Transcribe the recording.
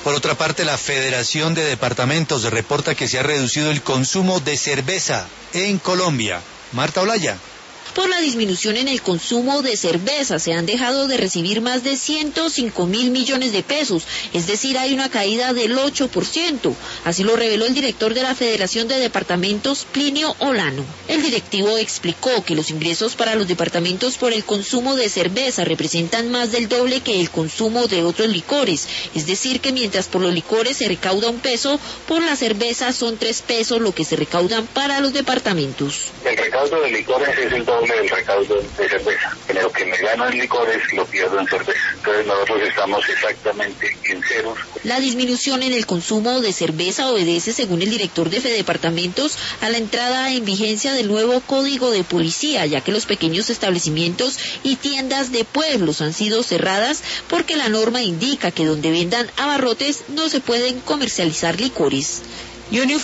Por otra parte, la Federación de Departamentos reporta que se ha reducido el consumo de cerveza en Colombia. Marta Olaya. Por la disminución en el consumo de cerveza se han dejado de recibir más de 105.000 millones de pesos, es decir, hay una caída del 8%. Así lo reveló el director de la Federación de Departamentos, Plinio Olano. El directivo explicó que los ingresos para los departamentos por el consumo de cerveza representan más del doble que el consumo de otros licores, es decir, que mientras por los licores se recauda 1 peso, por la cerveza son 3 pesos lo que se recaudan para los departamentos. El recaudo de licores es el doble del recaudo de cerveza. En lo que me gano en licores lo pierdo en cerveza. Entonces nosotros estamos exactamente en ceros. La disminución en el consumo de cerveza obedece, según el director de Fedepartamentos, a la entrada en vigencia del nuevo Código de Policía, ya que los pequeños establecimientos y tiendas de pueblos han sido cerradas porque la norma indica que donde vendan abarrotes no se pueden comercializar licores.